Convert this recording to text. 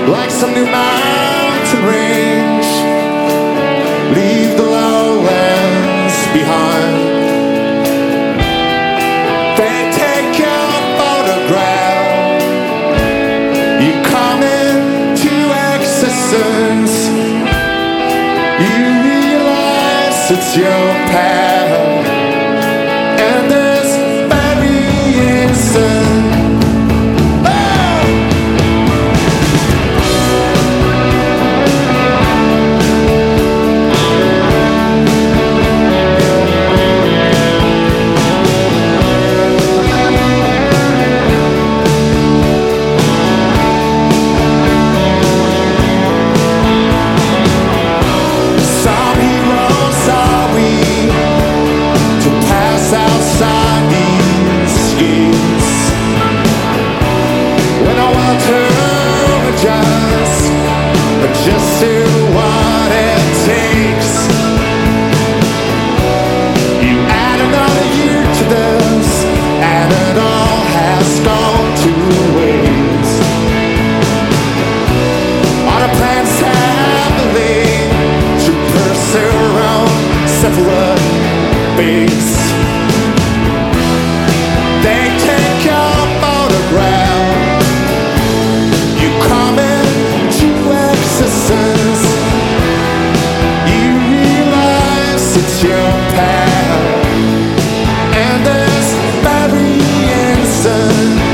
like some new mountain range. Leave the lowlands behind. They take your photograph. You come into existence. You realize it's your path, and there's very innocent. Just do what it takes. You add another year to this, and it all has gone to waste. On a plan sadly to pursue our own separate ways. They take your photograph. You come into existence. You realize it's your path, and there's very innocent.